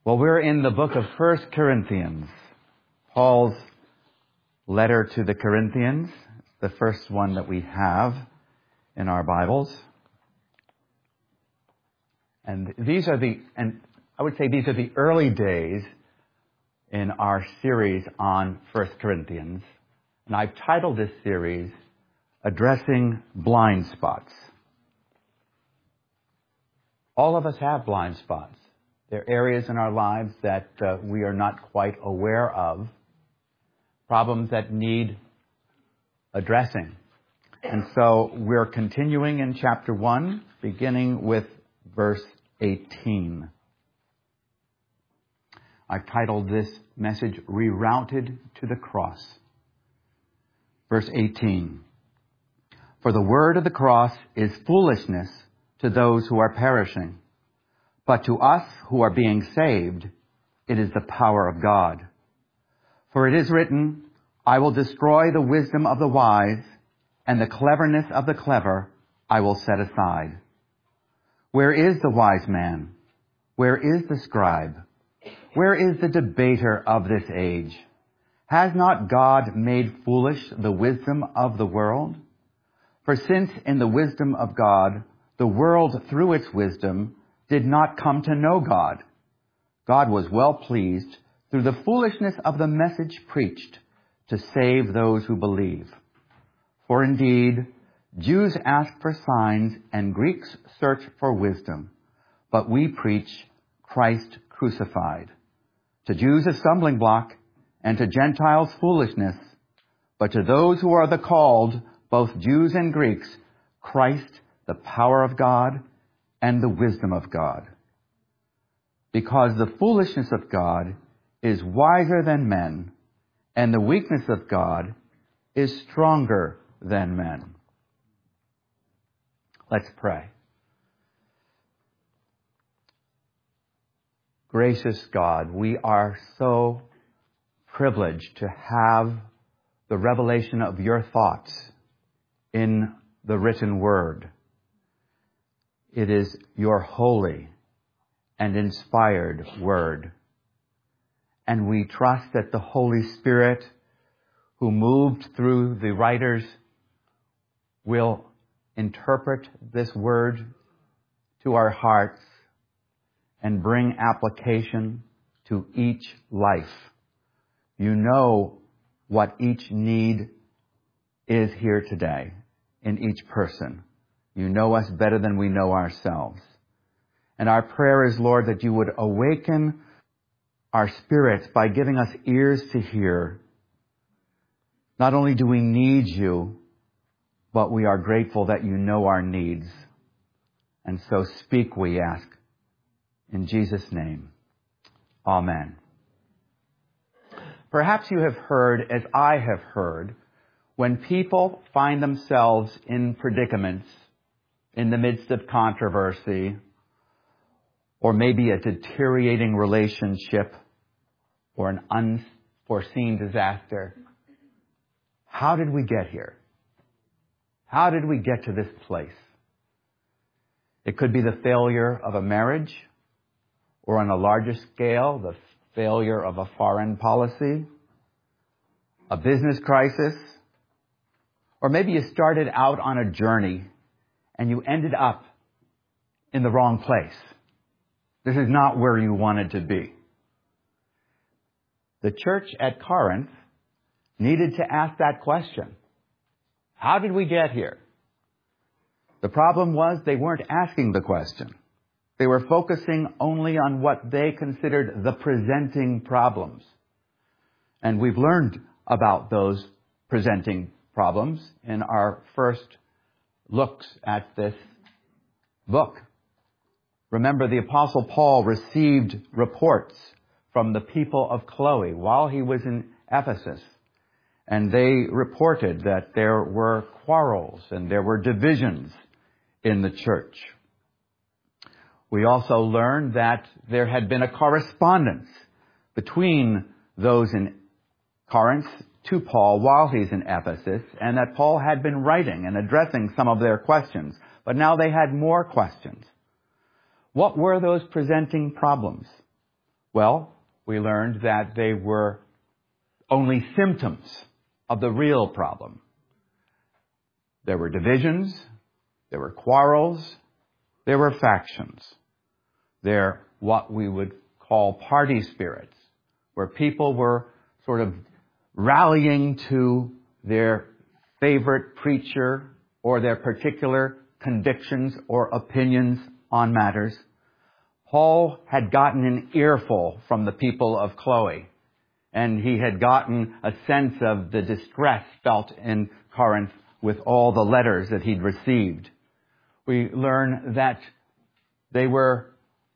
Well, we're in the book of 1 Corinthians, Paul's letter to the Corinthians, the first one that we have in our Bibles. And I would say these are the early days in our series on 1 Corinthians. And I've titled this series, Addressing Blind Spots. All of us have blind spots. There are areas in our lives that we are not quite aware of, problems that need addressing. And so we're continuing in chapter 1, beginning with verse 18. I've titled this message, Rerouted to the Cross. Verse 18. For the word of the cross is foolishness to those who are perishing. But to us who are being saved, it is the power of God. For it is written, I will destroy the wisdom of the wise, and the cleverness of the clever I will set aside. Where is the wise man? Where is the scribe? Where is the debater of this age? Has not God made foolish the wisdom of the world? For since in the wisdom of God, the world through its wisdom did not come to know God, God was well pleased through the foolishness of the message preached to save those who believe. For indeed, Jews ask for signs and Greeks search for wisdom, but we preach Christ crucified. To Jews a stumbling block, and to Gentiles foolishness, but to those who are the called, both Jews and Greeks, Christ, the power of God, and the wisdom of God. Because the foolishness of God is wiser than men, and the weakness of God is stronger than men. Let's pray. Gracious God, we are so privileged to have the revelation of your thoughts in the written word. It is your holy and inspired word. And we trust that the Holy Spirit, who moved through the writers, will interpret this word to our hearts and bring application to each life. You know what each need is here today in each person. You know us better than we know ourselves. And our prayer is, Lord, that you would awaken our spirits by giving us ears to hear. Not only do we need you, but we are grateful that you know our needs. And so speak, we ask. In Jesus' name, amen. Perhaps you have heard, as I have heard, when people find themselves in predicaments, in the midst of controversy, or maybe a deteriorating relationship, or an unforeseen disaster. How did we get here? How did we get to this place? It could be the failure of a marriage, or on a larger scale, the failure of a foreign policy, a business crisis, or maybe you started out on a journey and you ended up in the wrong place. This is not where you wanted to be. The church at Corinth needed to ask that question. How did we get here? The problem was they weren't asking the question. They were focusing only on what they considered the presenting problems. And we've learned about those presenting problems in our first looks at this book. Remember, the Apostle Paul received reports from the people of Chloe while he was in Ephesus. And they reported that there were quarrels and there were divisions in the church. We also learned that there had been a correspondence between those in Corinth to Paul while he's in Ephesus, and that Paul had been writing and addressing some of their questions. But now they had more questions. What were those presenting problems? Well, we learned that they were only symptoms of the real problem. There were divisions, there were quarrels, there were factions. They're what we would call party spirits, where people were sort of rallying to their favorite preacher or their particular convictions or opinions on matters. Paul had gotten an earful from the people of Chloe, and he had gotten a sense of the distress felt in Corinth with all the letters that he'd received. We learn that they were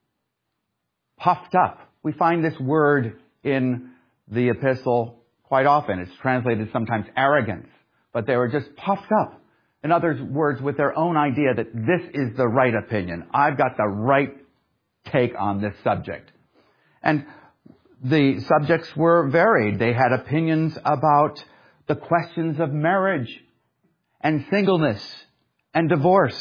puffed up. We find this word in the epistle quite often. It's translated sometimes arrogance, but they were just puffed up. In other words, with their own idea that this is the right opinion. I've got the right take on this subject. And the subjects were varied. They had opinions about the questions of marriage and singleness and divorce,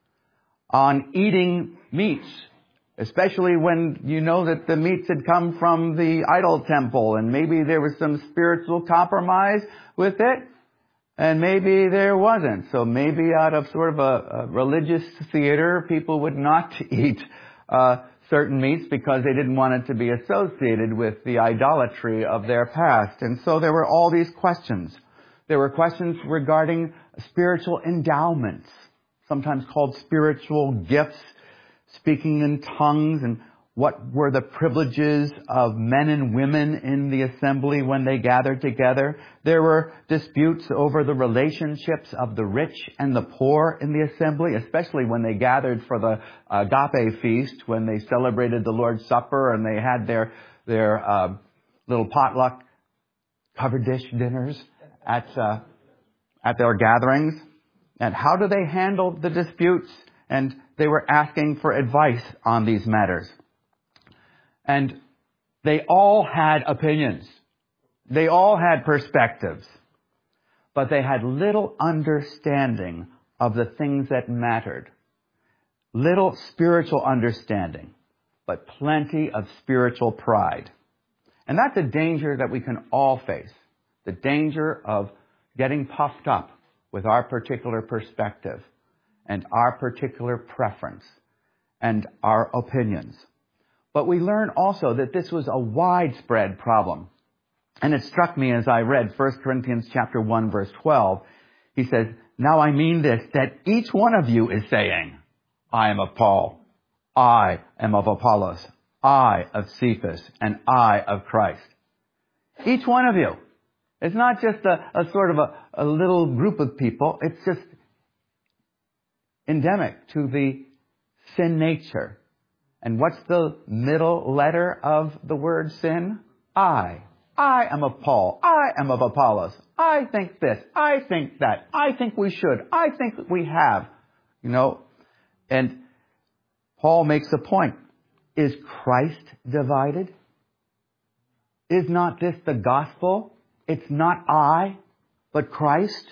on eating meats, especially when you know that the meats had come from the idol temple and maybe there was some spiritual compromise with it and maybe there wasn't. So maybe out of sort of a religious theater, people would not eat certain meats because they didn't want it to be associated with the idolatry of their past. And so there were all these questions. There were questions regarding spiritual endowments, sometimes called spiritual gifts, speaking in tongues, and what were the privileges of men and women in the assembly when they gathered together. There were disputes over the relationships of the rich and the poor in the assembly, especially when they gathered for the agape feast, when they celebrated the Lord's Supper and they had their little potluck covered dish dinners at their gatherings. And how do they handle the disputes? And they were asking for advice on these matters. And they all had opinions. They all had perspectives. But they had little understanding of the things that mattered. Little spiritual understanding, but plenty of spiritual pride. And that's a danger that we can all face. The danger of getting puffed up with our particular perspective and our particular preference and our opinions. But we learn also that this was a widespread problem. And it struck me as I read 1 Corinthians chapter 1, verse 12. He says, "Now I mean this, that each one of you is saying, I am of Paul, I am of Apollos, I of Cephas, and I of Christ." Each one of you. It's not just a sort of a little group of people. It's just endemic to the sin nature. And what's the middle letter of the word sin? I. I am of Paul. I am of Apollos. I think this. I think that. I think we should. I think we have. And Paul makes a point. Is Christ divided? Is not this the gospel? It's not I, but Christ.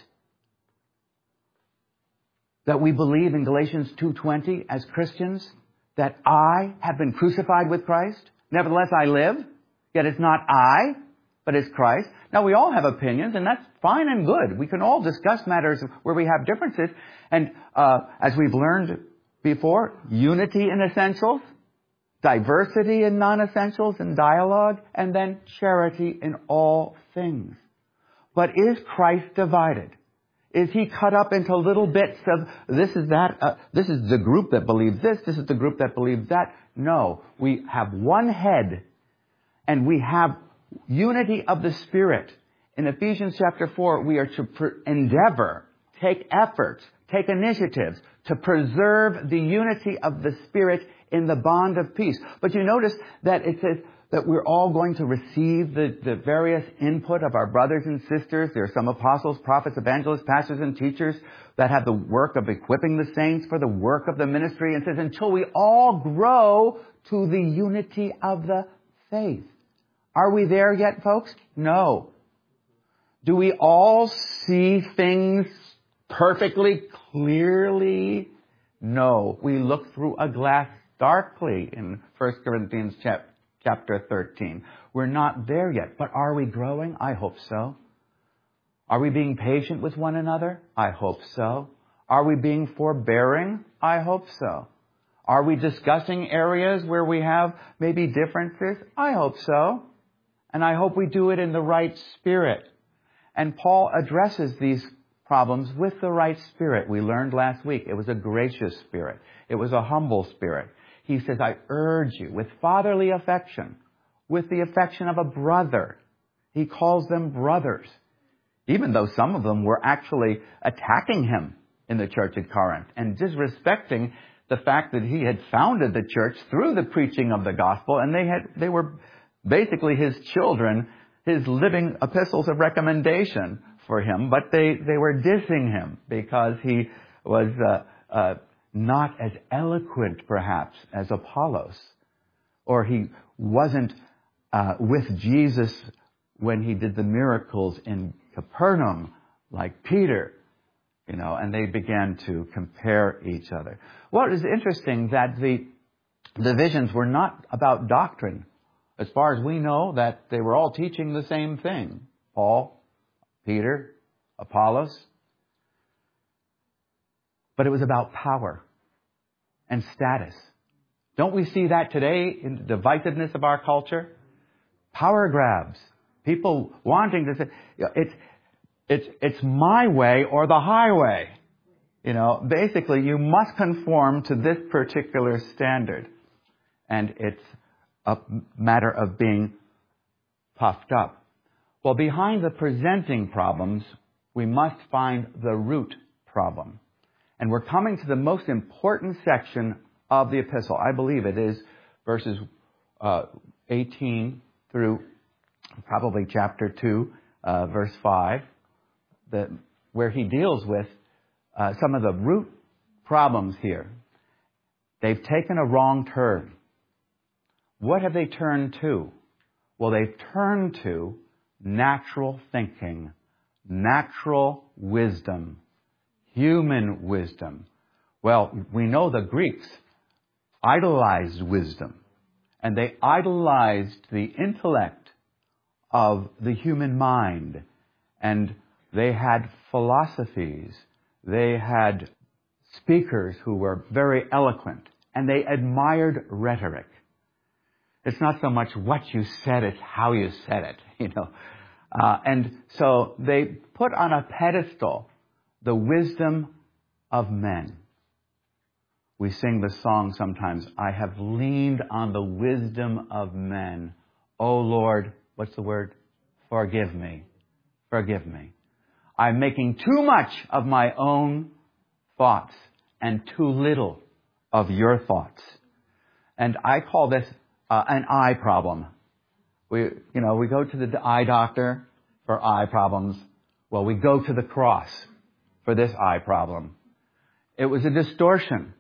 That we believe in Galatians 2:20 as Christians, that I have been crucified with Christ. Nevertheless, I live. Yet it's not I, but it's Christ. Now, we all have opinions, and that's fine and good. We can all discuss matters where we have differences. And as we've learned before, unity in essentials, diversity in non-essentials and dialogue, and then charity in all things. But is Christ divided? Is he cut up into little bits of this is that, this is the group that believes this is the group that believes that? No. We have one head, and we have unity of the Spirit. In Ephesians chapter 4, we are to endeavor, take efforts, take initiatives to preserve the unity of the Spirit in the bond of peace. But you notice that it says that we're all going to receive the various input of our brothers and sisters. There are some apostles, prophets, evangelists, pastors, and teachers that have the work of equipping the saints for the work of the ministry. And it says, until we all grow to the unity of the faith. Are we there yet, folks? No. Do we all see things perfectly clearly? No. We look through a glass darkly in 1 Corinthians chapter 13. We're not there yet, but are we growing? I hope so. Are we being patient with one another? I hope so. Are we being forbearing? I hope so. Are we discussing areas where we have maybe differences? I hope so. And I hope we do it in the right spirit. And Paul addresses these problems with the right spirit. We learned last week it was a gracious spirit. It was a humble spirit. He says, I urge you with fatherly affection, with the affection of a brother. He calls them brothers, even though some of them were actually attacking him in the church at Corinth and disrespecting the fact that he had founded the church through the preaching of the gospel, and they were basically his children, his living epistles of recommendation for him, but they were dissing him because he was not as eloquent, perhaps, as Apollos, or he wasn't with Jesus when he did the miracles in Capernaum like Peter, and they began to compare each other. Well, it is interesting that the divisions were not about doctrine. As far as we know, that they were all teaching the same thing. Paul, Peter, Apollos. But it was about power and status. Don't we see that today in the divisiveness of our culture? Power grabs. People wanting to say, it's my way or the highway. Basically you must conform to this particular standard. And it's a matter of being puffed up. Well, behind the presenting problems, we must find the root problem. And we're coming to the most important section of the epistle. I believe it is verses 18 through probably chapter 2, verse 5, where he deals with some of the root problems here. They've taken a wrong turn. What have they turned to? Well, they've turned to natural thinking, natural wisdom, human wisdom. Well, we know the Greeks idolized wisdom, and they idolized the intellect of the human mind, and they had philosophies, they had speakers who were very eloquent, and they admired rhetoric. It's not so much what you said, it's how you said it, And so they put on a pedestal the wisdom of men. We sing the song sometimes, I have leaned on the wisdom of men. Oh Lord, what's the word? Forgive me. Forgive me. I'm making too much of my own thoughts and too little of your thoughts. And I call this an eye problem. We go to the eye doctor for eye problems. Well, we go to the cross for this eye problem. It was a distortion.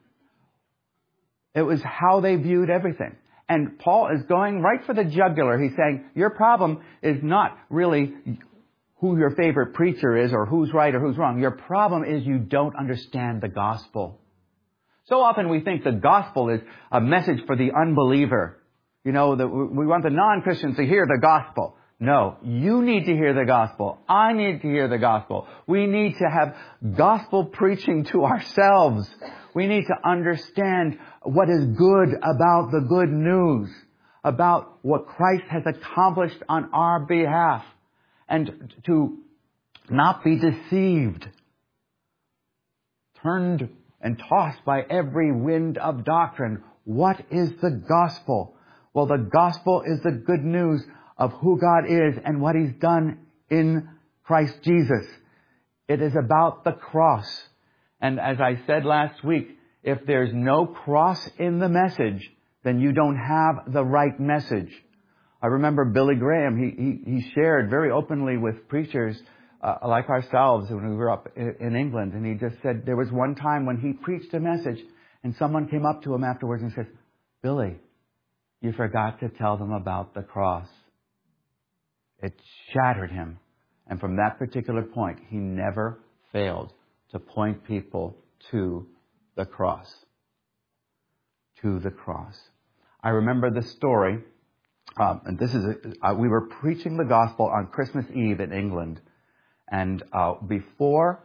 It was how they viewed everything. And Paul is going right for the jugular. He's saying, your problem is not really who your favorite preacher is or who's right or who's wrong. Your problem is you don't understand the gospel. So often we think the gospel is a message for the unbeliever. That we want the non-Christians to hear the gospel. No, you need to hear the gospel. I need to hear the gospel. We need to have gospel preaching to ourselves. We need to understand what is good about the good news, about what Christ has accomplished on our behalf, and to not be deceived, turned and tossed by every wind of doctrine. What is the gospel? Well, the gospel is the good news of who God is and what He's done in Christ Jesus. It is about the cross. And as I said last week, if there's no cross in the message, then you don't have the right message. I remember Billy Graham, he shared very openly with preachers like ourselves when we were up in England. And he just said there was one time when he preached a message and someone came up to him afterwards and said, Billy, you forgot to tell them about the cross. It shattered him. And from that particular point, he never failed to point people to the cross. To the cross. I remember the story And this is, we were preaching the gospel on Christmas Eve in England. And before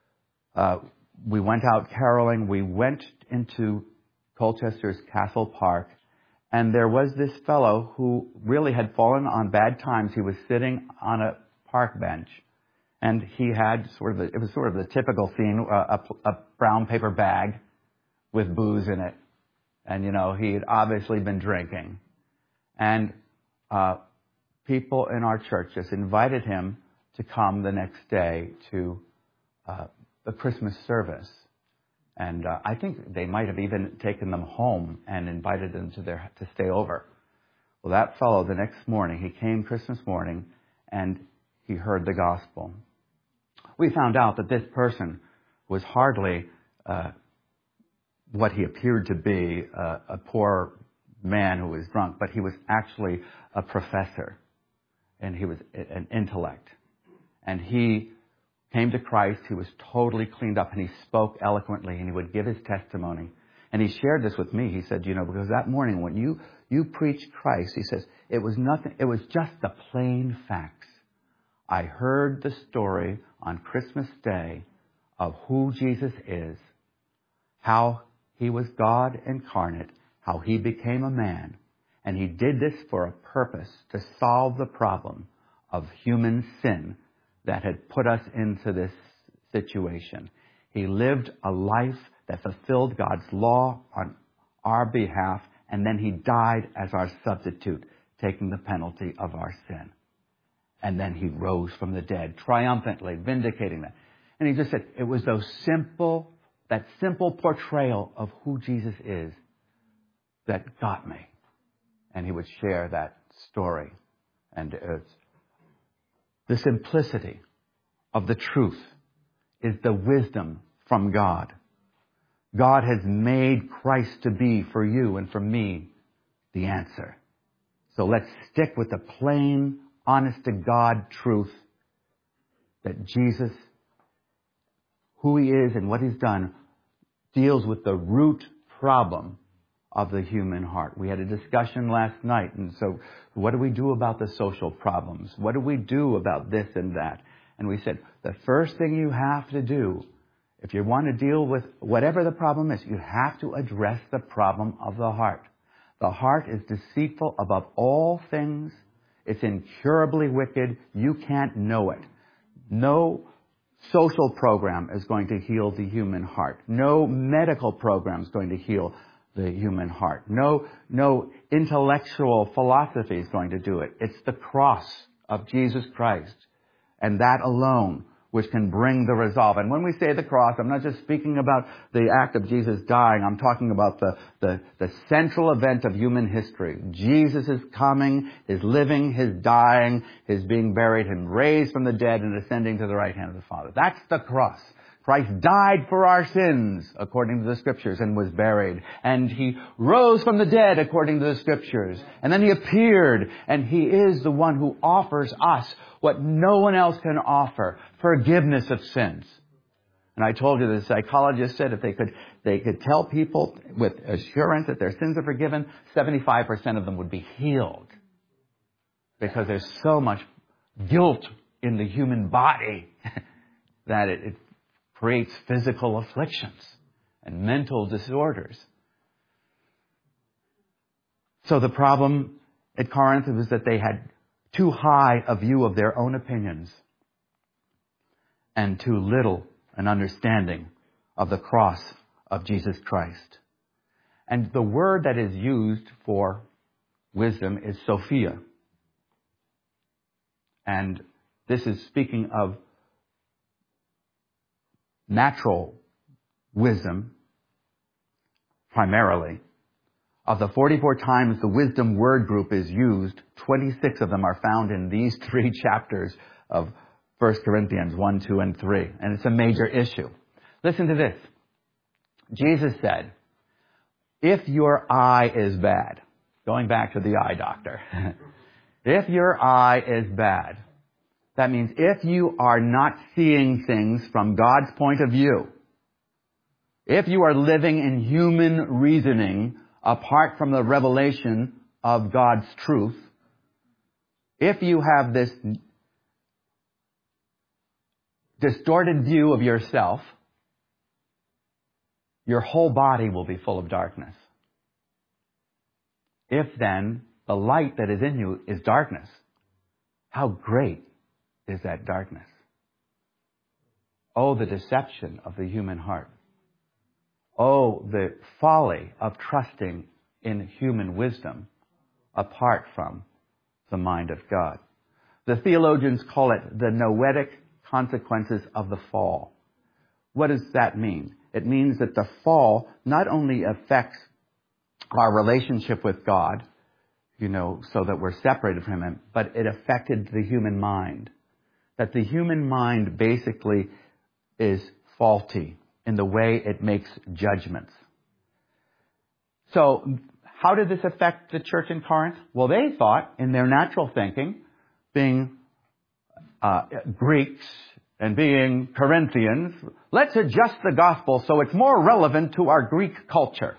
we went out caroling, we went into Colchester's Castle Park. And there was this fellow who really had fallen on bad times. He was sitting on a park bench. And he had it was sort of the typical scene, a brown paper bag with booze in it. And, he had obviously been drinking. And people in our church just invited him to come the next day to the Christmas service. And I think they might have even taken them home and invited them to stay over. Well, that fellow, the next morning, he came Christmas morning, and he heard the gospel. We found out that this person was hardly what he appeared to be, a poor man who was drunk, but he was actually a professor, and he was an intellect. And he came to Christ. He was totally cleaned up, and he spoke eloquently, and he would give his testimony. And he shared this with me. He said, because that morning when you preached Christ, he says, it was nothing. It was just the plain facts. I heard the story on Christmas Day of who Jesus is, how he was God incarnate, how he became a man, and he did this for a purpose, to solve the problem of human sin that had put us into this situation. He lived a life that fulfilled God's law on our behalf, and then he died as our substitute, taking the penalty of our sin. And then he rose from the dead, triumphantly, vindicating that. And he just said, it was that simple portrayal of who Jesus is that got me. And he would share that story. And the simplicity of the truth is the wisdom from God. God has made Christ to be, for you and for me, the answer. So let's stick with the plain, honest to God truth that Jesus, who he is and what he's done, deals with the root problem of the human heart. We had a discussion last night, and so what do we do about the social problems? What do we do about this and that? And we said, the first thing you have to do, if you want to deal with whatever the problem is, you have to address the problem of the heart. The heart is deceitful above all things. It's incurably wicked. You can't know it. No social program is going to heal the human heart. No medical program is going to heal the human heart. No intellectual philosophy is going to do it. It's the cross of Jesus Christ, and that alone, which can bring the resolve. And when we say the cross, I'm not just speaking about the act of Jesus dying. I'm talking about the central event of human history. Jesus is coming, his living, his dying, his being buried, him raised from the dead and ascending to the right hand of the Father. That's the cross. Christ died for our sins, according to the Scriptures, and was buried. And he rose from the dead, according to the Scriptures. And then he appeared, and he is the one who offers us what no one else can offer, forgiveness of sins. And I told you the psychologist said if they could tell people with assurance that their sins are forgiven, 75% of them would be healed. Because there's so much guilt in the human body that it creates physical afflictions and mental disorders. So the problem at Corinth was that they had too high a view of their own opinions and too little an understanding of the cross of Jesus Christ. And the word that is used for wisdom is Sophia. And this is speaking of natural wisdom, primarily. Of the 44 times the wisdom word group is used, 26 of them are found in these 3 chapters of 1 Corinthians 1, 2, and 3. And it's a major issue. Listen to this. Jesus said, if your eye is bad, going back to the eye doctor, if your eye is bad, that means if you are not seeing things from God's point of view, if you are living in human reasoning apart from the revelation of God's truth, If you have this distorted view of yourself, your whole body will be full of darkness. If then the light that is in you is darkness, how great is that darkness? Oh, the deception of the human heart. Oh, the folly of trusting in human wisdom apart from the mind of God. The theologians call it the noetic consequences of the fall. What does that mean? It means that the fall not only affects our relationship with God, so that we're separated from Him, but it affected the human mind. That the human mind basically is faulty in the way it makes judgments. So, how did this affect the church in Corinth? Well, they thought, in their natural thinking, being Greeks and being Corinthians, let's adjust the gospel so it's more relevant to our Greek culture.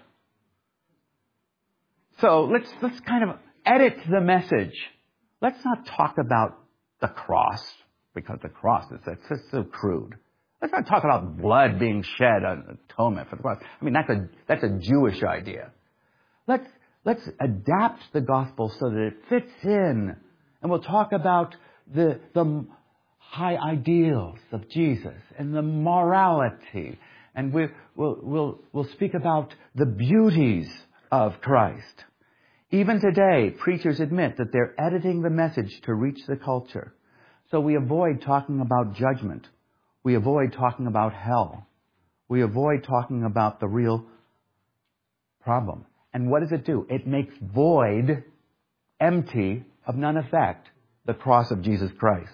So let's kind of edit the message. Let's not talk about the cross, because the cross is so crude. Let's not talk about blood being shed on atonement for the cross. I mean, that's a Jewish idea. Let's adapt the gospel so that it fits in. And we'll talk about the high ideals of Jesus and the morality. And we'll speak about the beauties of Christ. Even today, preachers admit that they're editing the message to reach the culture. So we avoid talking about judgment. We avoid talking about hell. We avoid talking about the real problem. And what does it do? It makes void, empty, of none effect, the cross of Jesus Christ.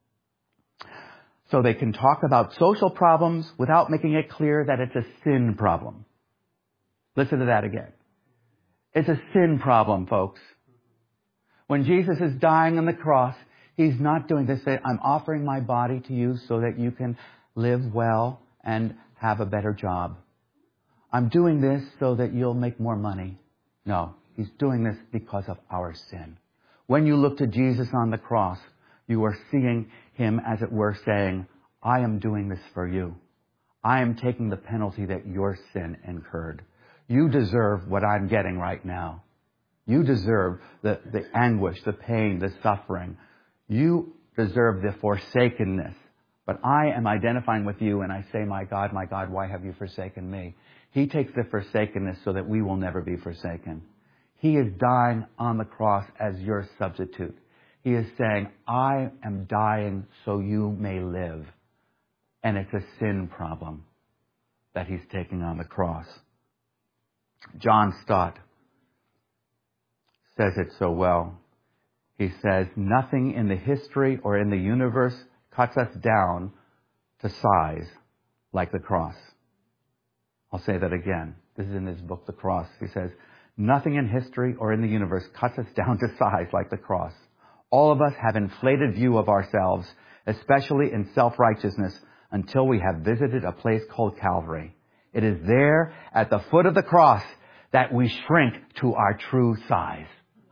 So they can talk about social problems without making it clear that it's a sin problem. Listen to that again. It's a sin problem, folks. When Jesus is dying on the cross, He's not doing this. I'm offering my body to you so that you can live well and have a better job. I'm doing this so that you'll make more money. No, He's doing this because of our sin. When you look to Jesus on the cross, you are seeing Him, as it were, saying, I am doing this for you. I am taking the penalty that your sin incurred. You deserve what I'm getting right now. You deserve the anguish, the pain, the suffering. You deserve the forsakenness. But I am identifying with you and I say, my God, why have you forsaken me? He takes the forsakenness so that we will never be forsaken. He is dying on the cross as your substitute. He is saying, I am dying so you may live. And it's a sin problem that He's taking on the cross. John Stott says it so well. He says, nothing in the history or in the universe cuts us down to size like the cross. I'll say that again. This is in his book, The Cross. He says, nothing in history or in the universe cuts us down to size like the cross. All of us have inflated view of ourselves, especially in self-righteousness, until we have visited a place called Calvary. It is there at the foot of the cross that we shrink to our true size.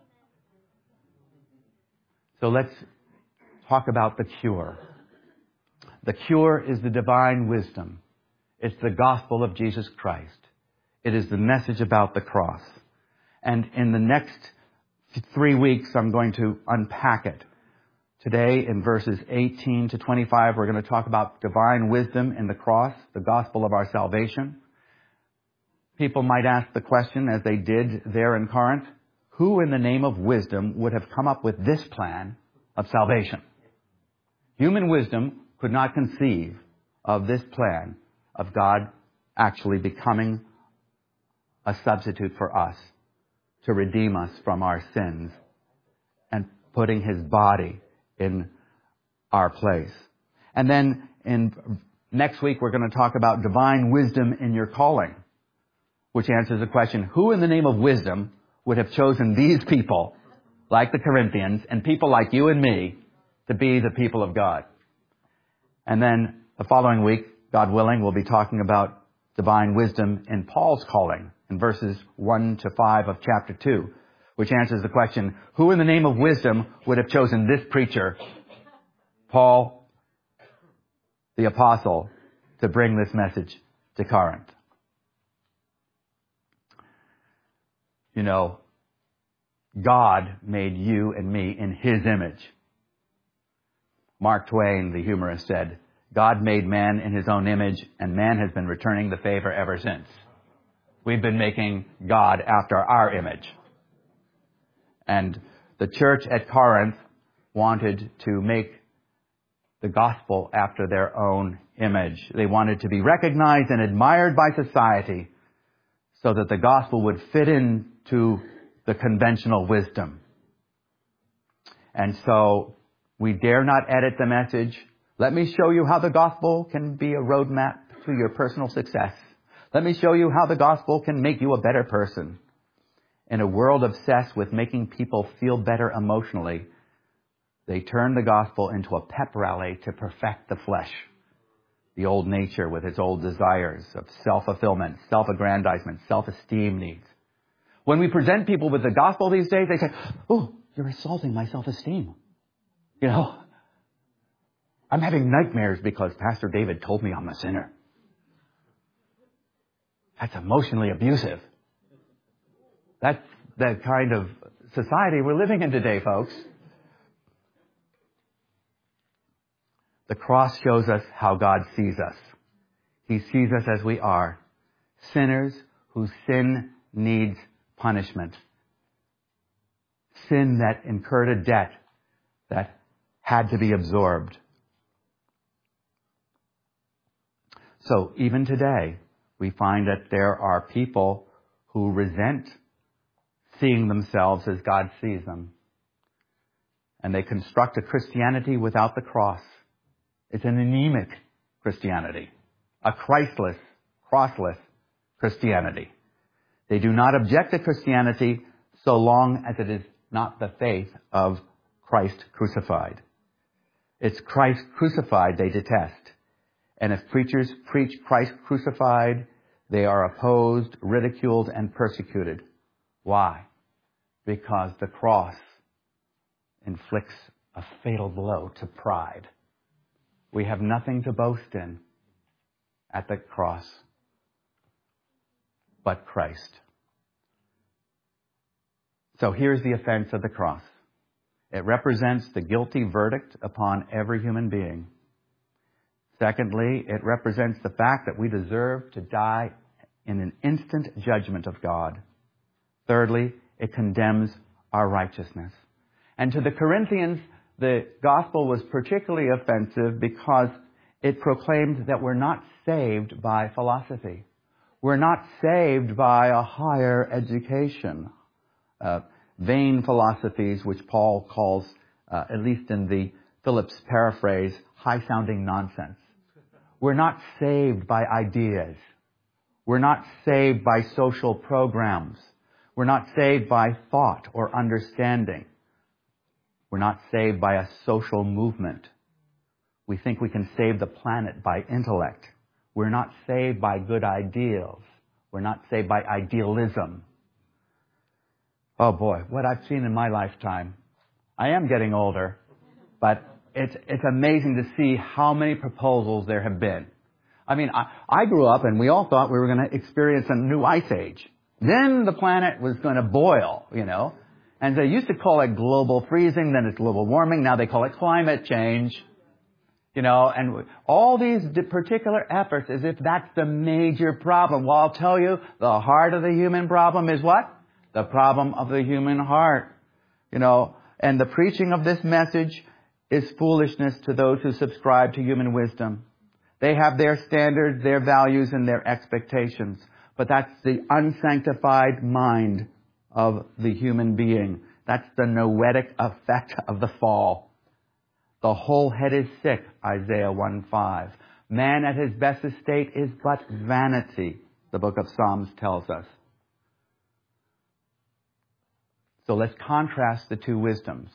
So let's talk about the cure. The cure is the divine wisdom. It's the gospel of Jesus Christ. It is the message about the cross. And in the next 3 weeks, I'm going to unpack it. Today, in verses 18 to 25, we're going to talk about divine wisdom in the cross, the gospel of our salvation. People might ask the question, as they did there in Corinth, who in the name of wisdom would have come up with this plan of salvation? Human wisdom could not conceive of this plan of God actually becoming a substitute for us to redeem us from our sins and putting His body in our place. And then next week we're going to talk about divine wisdom in your calling, which answers the question, who in the name of wisdom would have chosen these people, like the Corinthians, and people like you and me, to be the people of God? And then the following week, God willing, we'll be talking about divine wisdom in Paul's calling in verses 1 to 5 of chapter 2, which answers the question, who in the name of wisdom would have chosen this preacher, Paul, the apostle, to bring this message to Corinth? You know, God made you and me in His image. Mark Twain, the humorist, said, God made man in His own image, and man has been returning the favor ever since. We've been making God after our image. And the church at Corinth wanted to make the gospel after their own image. They wanted to be recognized and admired by society so that the gospel would fit into the conventional wisdom. And so we dare not edit the message. Let me show you how the gospel can be a roadmap to your personal success. Let me show you how the gospel can make you a better person. In a world obsessed with making people feel better emotionally, they turn the gospel into a pep rally to perfect the flesh, the old nature with its old desires of self-fulfillment, self-aggrandizement, self-esteem needs. When we present people with the gospel these days, they say, oh, you're assaulting my self-esteem. You know, I'm having nightmares because Pastor David told me I'm a sinner. That's emotionally abusive. That's the kind of society we're living in today, folks. The cross shows us how God sees us. He sees us as we are, sinners whose sin needs punishment. Sin that incurred a debt that had to be absorbed. So even today, we find that there are people who resent seeing themselves as God sees them. And they construct a Christianity without the cross. It's an anemic Christianity, a Christless, crossless Christianity. They do not object to Christianity so long as it is not the faith of Christ crucified. It's Christ crucified they detest. And if preachers preach Christ crucified, they are opposed, ridiculed, and persecuted. Why? Because the cross inflicts a fatal blow to pride. We have nothing to boast in at the cross but Christ. So here's the offense of the cross. It represents the guilty verdict upon every human being. Secondly, it represents the fact that we deserve to die in an instant judgment of God. Thirdly, it condemns our righteousness. And to the Corinthians, the gospel was particularly offensive because it proclaimed that we're not saved by philosophy. We're not saved by a higher education. Vain philosophies, which Paul calls, at least in the Phillips paraphrase, high-sounding nonsense. We're not saved by ideas. We're not saved by social programs. We're not saved by thought or understanding. We're not saved by a social movement. We think we can save the planet by intellect. We're not saved by good ideals. We're not saved by idealism. Oh boy, what I've seen in my lifetime. I am getting older, but it's amazing to see how many proposals there have been. I mean, I grew up and we all thought we were going to experience a new ice age. Then the planet was going to boil, you know. And they used to call it global freezing, then it's global warming, now they call it climate change. You know, and all these particular efforts as if that's the major problem. Well, I'll tell you, the heart of the human problem is what? The problem of the human heart. You know, and the preaching of this message is foolishness to those who subscribe to human wisdom. They have their standards, their values, and their expectations. But that's the unsanctified mind of the human being. That's the noetic effect of the fall. The whole head is sick, Isaiah 1:5. Man at his best estate is but vanity, the book of Psalms tells us. So let's contrast the two wisdoms.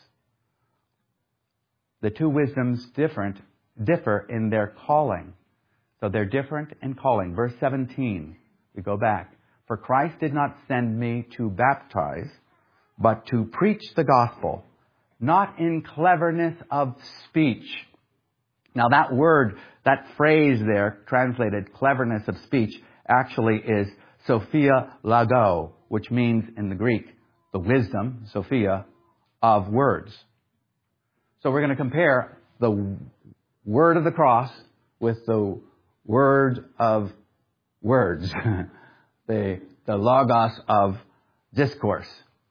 The two wisdoms differ in their calling. So they're different in calling. Verse 17, we go back. For Christ did not send me to baptize, but to preach the gospel, not in cleverness of speech. Now that word, that phrase there, translated cleverness of speech, actually is Sophia Lago, which means in the Greek, the wisdom, Sophia, of words. So we're going to compare the word of the cross with the word of words, the logos of discourse,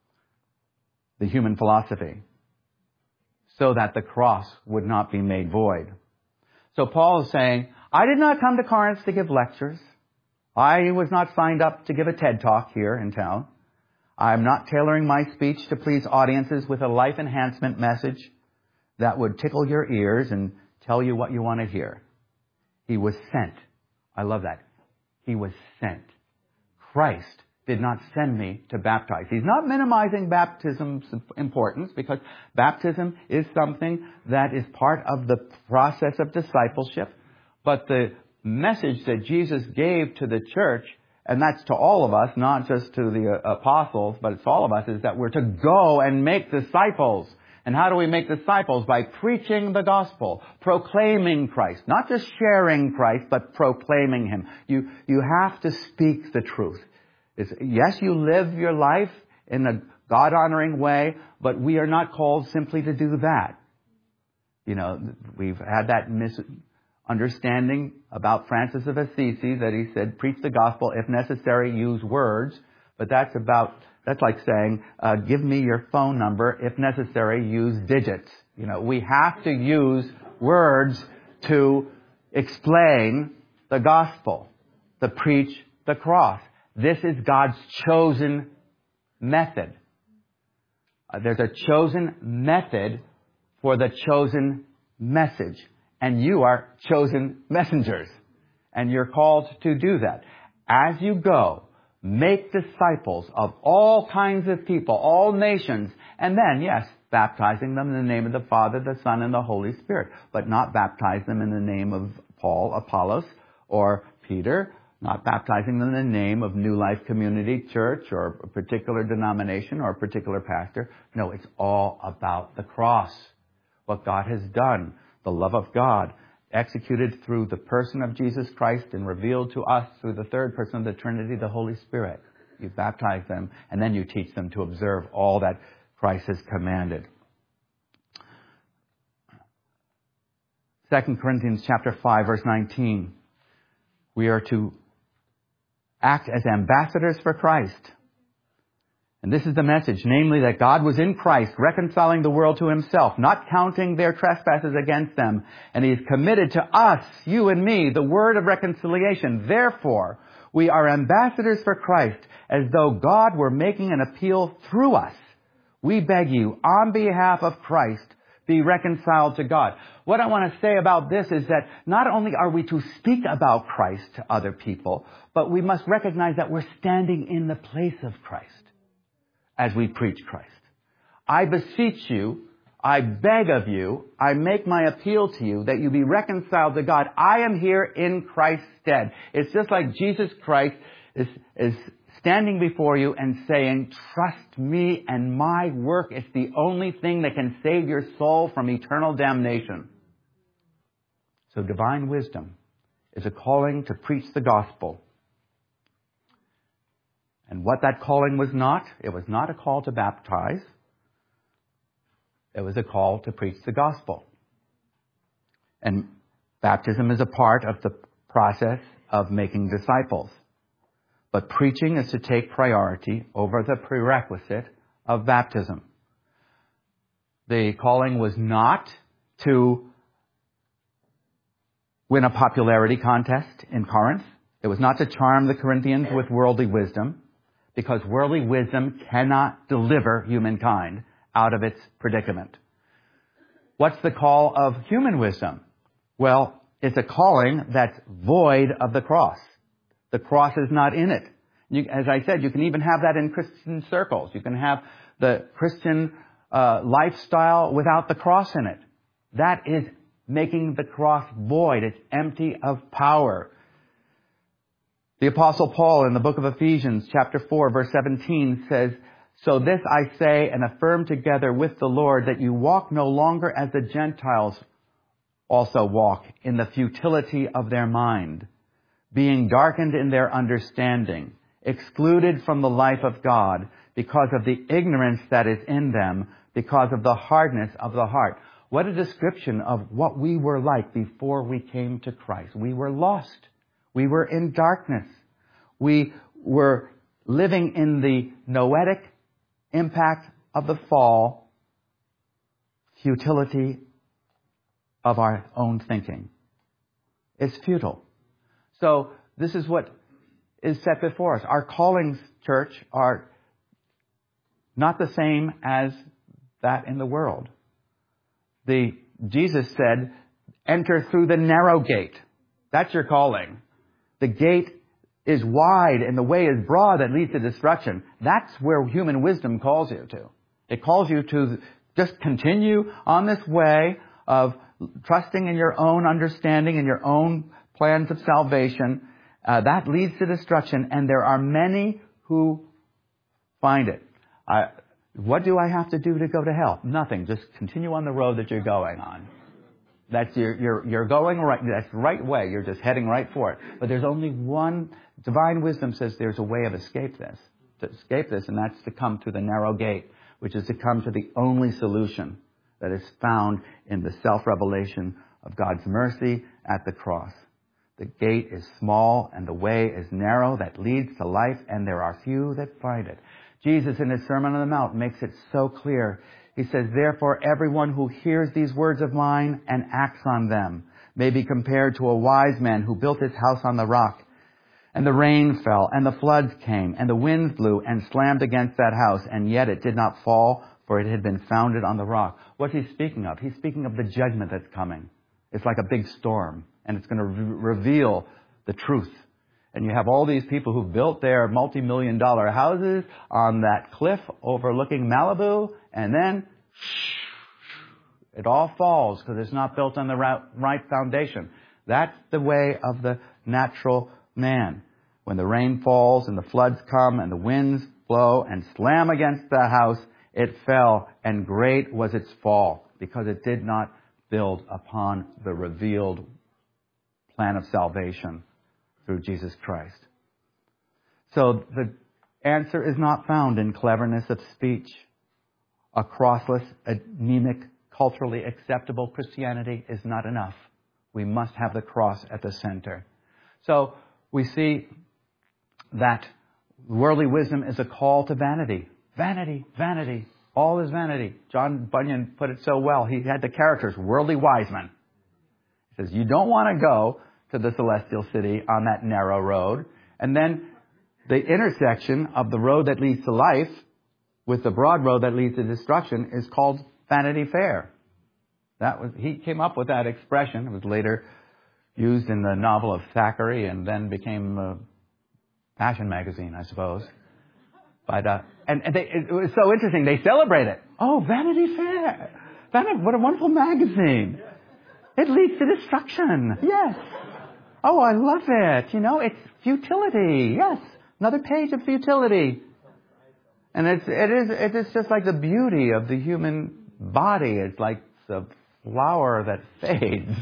the human philosophy, so that the cross would not be made void. So Paul is saying, I did not come to Corinth to give lectures. I was not signed up to give a TED Talk here in town. I'm not tailoring my speech to please audiences with a life enhancement message that would tickle your ears and tell you what you want to hear. He was sent. I love that. He was sent. Christ did not send me to baptize. He's not minimizing baptism's importance, because baptism is something that is part of the process of discipleship. But the message that Jesus gave to the church, and that's to all of us, not just to the apostles, but it's all of us, is that we're to go and make disciples. And how do we make disciples? By preaching the gospel, proclaiming Christ, not just sharing Christ, but proclaiming Him. You have to speak the truth. Yes, you live your life in a God-honoring way, but we are not called simply to do that. You know, we've had that misunderstanding about Francis of Assisi, that he said, preach the gospel, if necessary, use words. But that's like saying, give me your phone number, if necessary, use digits. You know, we have to use words to explain the gospel, to preach the cross. This is God's chosen method. There's a chosen method for the chosen message. And you are chosen messengers. And you're called to do that. As you go, make disciples of all kinds of people, all nations. And then, yes, baptizing them in the name of the Father, the Son, and the Holy Spirit. But not baptize them in the name of Paul, Apollos, or Peter. Not baptizing them in the name of New Life Community Church or a particular denomination or a particular pastor. No, it's all about the cross. What God has done. The love of God executed through the person of Jesus Christ and revealed to us through the third person of the Trinity, the Holy Spirit. You baptize them and then you teach them to observe all that Christ has commanded. 2 Corinthians chapter 5, verse 19. We are to act as ambassadors for Christ. And this is the message, namely that God was in Christ, reconciling the world to Himself, not counting their trespasses against them. And He has committed to us, you and me, the word of reconciliation. Therefore, we are ambassadors for Christ, as though God were making an appeal through us. We beg you, on behalf of Christ, be reconciled to God. What I want to say about this is that not only are we to speak about Christ to other people, but we must recognize that we're standing in the place of Christ as we preach Christ. I beseech you, I beg of you, I make my appeal to you that you be reconciled to God. I am here in Christ's stead. It's just like Jesus Christ is standing before you and saying, trust me and my work is the only thing that can save your soul from eternal damnation. So divine wisdom is a calling to preach the gospel. And what that calling was not, it was not a call to baptize. It was a call to preach the gospel. And baptism is a part of the process of making disciples. But preaching is to take priority over the prerequisite of baptism. The calling was not to win a popularity contest in Corinth. It was not to charm the Corinthians with worldly wisdom, because worldly wisdom cannot deliver humankind out of its predicament. What's the call of human wisdom? Well, it's a calling that's void of the cross. The cross is not in it. As I said, you can even have that in Christian circles. You can have the Christian lifestyle without the cross in it. That is making the cross void. It's empty of power. The Apostle Paul in the book of Ephesians, chapter 4, verse 17 says, So this I say and affirm together with the Lord, that you walk no longer as the Gentiles also walk, in the futility of their mind, being darkened in their understanding, excluded from the life of God because of the ignorance that is in them, because of the hardness of the heart. What a description of what we were like before we came to Christ. We were lost. We were in darkness. We were living in the noetic impact of the fall, futility of our own thinking. It's futile. So this is what is set before us. Our callings, church, are not the same as that in the world. Jesus said, enter through the narrow gate. That's your calling. The gate is wide and the way is broad that leads to destruction. That's where human wisdom calls you to. It calls you to just continue on this way of trusting in your own understanding and your own plans of salvation. That leads to destruction, and there are many who find it. What do I have to do to go to hell? Nothing. Just continue on the road that you're going on. That's you're going right. That's the right way. You're just heading right for it. But there's only one. Divine wisdom says there's a way of escape this, and that's to come through the narrow gate, which is to come to the only solution that is found in the self-revelation of God's mercy at the cross. The gate is small and the way is narrow that leads to life, and there are few that find it. Jesus in his Sermon on the Mount makes it so clear. He says, therefore, everyone who hears these words of mine and acts on them may be compared to a wise man who built his house on the rock. And the rain fell, and the floods came, and the winds blew and slammed against that house, and yet it did not fall, for it had been founded on the rock. What's he speaking of? He's speaking of the judgment that's coming. It's like a big storm, and it's going to reveal the truth. And you have all these people who built their multi-million-dollar houses on that cliff overlooking Malibu, and then it all falls because it's not built on the right foundation. That's the way of the natural man. When the rain falls and the floods come and the winds blow and slam against the house, it fell, and great was its fall, because it did not build upon the revealed plan of salvation through Jesus Christ. So the answer is not found in cleverness of speech. A crossless, anemic, culturally acceptable Christianity is not enough. We must have the cross at the center. So we see that worldly wisdom is a call to vanity. Vanity, vanity. All is vanity. John Bunyan put it so well. He had the characters, worldly wise men. He says, you don't want to go to the celestial city on that narrow road. And then the intersection of the road that leads to life with the broad road that leads to destruction is called Vanity Fair. He came up with that expression. It was later used in the novel of Thackeray and then became a fashion magazine, I suppose. But it was so interesting. They celebrate it. Oh, Vanity Fair. What a wonderful magazine. It leads to destruction. Yes. Oh, I love it. It's futility. Yes. Another page of futility. And it is just like the beauty of the human body. It's like the flower that fades,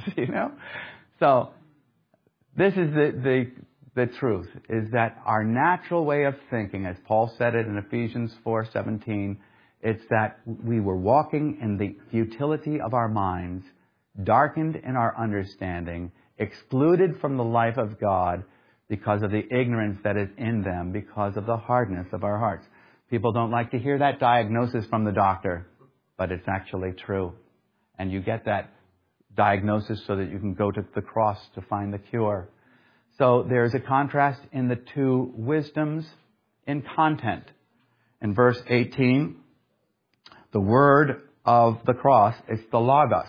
So this is the truth, is that our natural way of thinking, as Paul said it in Ephesians 4:17, it's that we were walking in the futility of our minds, darkened in our understanding, excluded from the life of God because of the ignorance that is in them, because of the hardness of our hearts. People don't like to hear that diagnosis from the doctor, but it's actually true. And you get that diagnosis so that you can go to the cross to find the cure. So there's a contrast in the two wisdoms in content. In verse 18, the word of the cross is the logos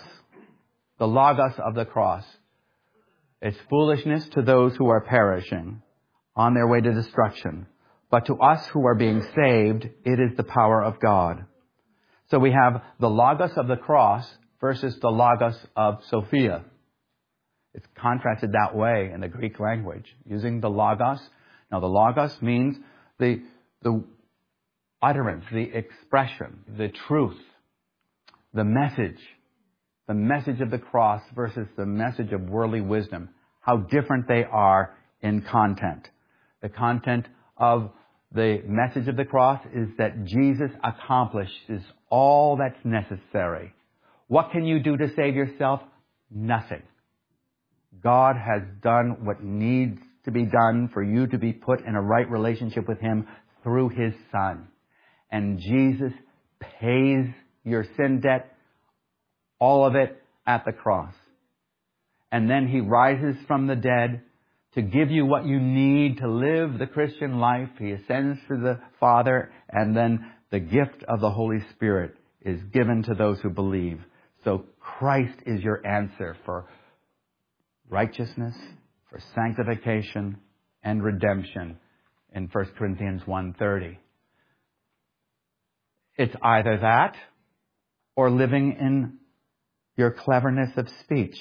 of the cross. It's foolishness to those who are perishing on their way to destruction. But to us who are being saved, it is the power of God. So we have the logos of the cross versus the logos of Sophia. It's contrasted that way in the Greek language, using the logos. Now, the logos means the utterance, the expression, the truth, the message of the cross versus the message of worldly wisdom, how different they are in content. The content of the message of the cross is that Jesus accomplishes all that's necessary. What can you do to save yourself? Nothing. God has done what needs to be done for you to be put in a right relationship with Him through His Son. And Jesus pays your sin debt, all of it, at the cross. And then He rises from the dead to give you what you need to live the Christian life. He ascends to the Father, and then the gift of the Holy Spirit is given to those who believe. So Christ is your answer for righteousness, for sanctification, and redemption in 1 Corinthians 1:30. It's either that or living in your cleverness of speech.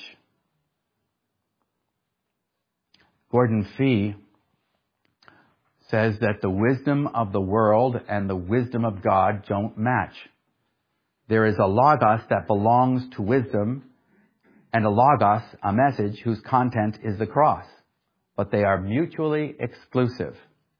Gordon Fee says that the wisdom of the world and the wisdom of God don't match. There is a logos that belongs to wisdom and a logos, a message, whose content is the cross. But they are mutually exclusive.